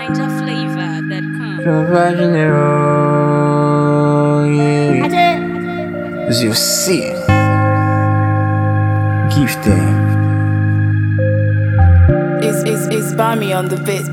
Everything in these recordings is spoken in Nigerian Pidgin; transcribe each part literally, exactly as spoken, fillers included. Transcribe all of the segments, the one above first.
Ninja flavor that comes. Yeah. As you see, give them. It's, it's, it's Bami on the beat.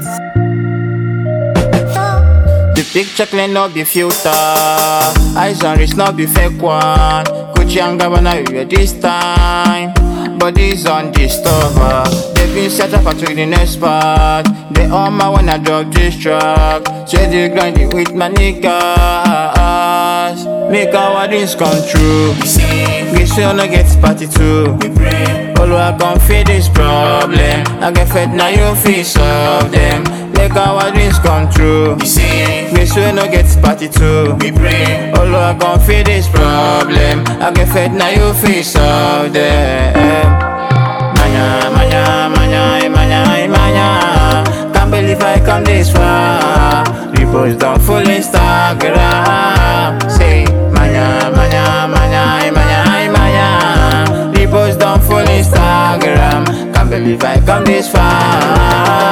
The picture clean no be filter. Eyes on wrist no be fake one. Gucci and Gabbana you this time. Bodies on this cover. They been set up to the next part. They all my when I drop this track. Say they grinding with my niggas. Make our dreams come true. This will not get party too. All I can feel this problem. I get fed now you feel solve them. Make our dreams come true. This will not get party too. All I can feel this problem. I get fed now you feel solve them. Manya, manya, manya, manya, manya. Can't believe I come this far. Repost down full Instagram. Say manya, manya, manya, manya, manya. Repost down full Instagram. Can't believe I come this far.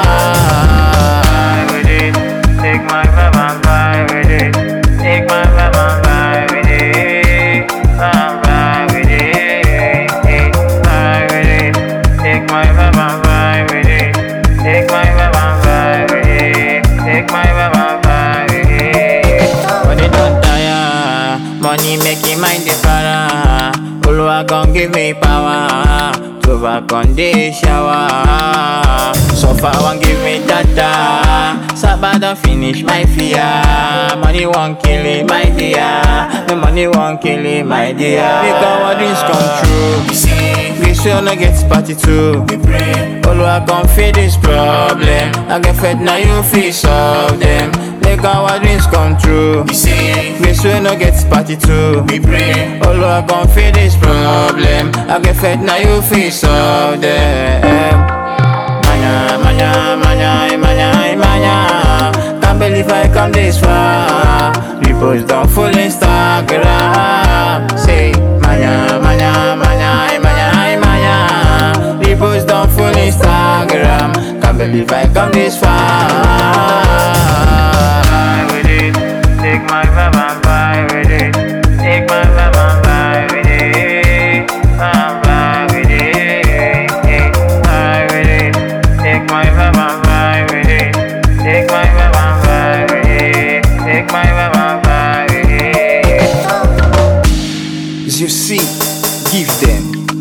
Take my vibe and vibe with it. Take my vibe and vibe with it. Vibe, vibe with it. Vibe with it. Take my vibe and vibe with it. Take my vibe and vibe with it. Take my vibe and vibe with it. But they don't tire. Money making mind the para. Oluwa gon give me power to overcome the shower. So far one give me data. Sabah don't finish my fear. Money won't kill it, my dear. The money won't kill it, my dear. Make our dreams come true. This will not get party too. All I can feel this problem. I get fed now you feel solve them. Make our dreams come true. This will not get party too. All I can feel this problem. I get fed now you feel solve them. Manya, manya, manya, manya, manya. Can't believe I come this far. Repost down full Instagram. Say manya, manya, manya, manya, manya. Repost down full Instagram. Can't believe I come this far. Vibe with it. Take my vibe and vibe with it. Take my vibe and vibe with it. Vibe, vibe with it. Vibe with it. Take my vibe and vibe with it. Take my vibe and vibe with it. Take my vibe and vibe with it. As you see, give them.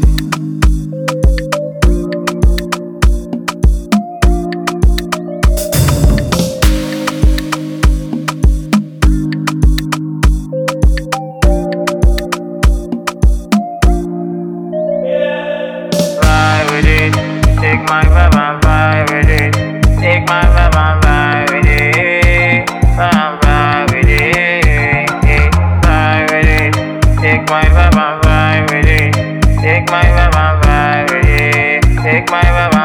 Vibe with it. Take my vibe and vibe with it. Take my vibe and vibe with it. Vibe, vibe with it. Vibe with it. Take my vibe and vibe with it. Take my vibe and vibe with it. Take my vibe and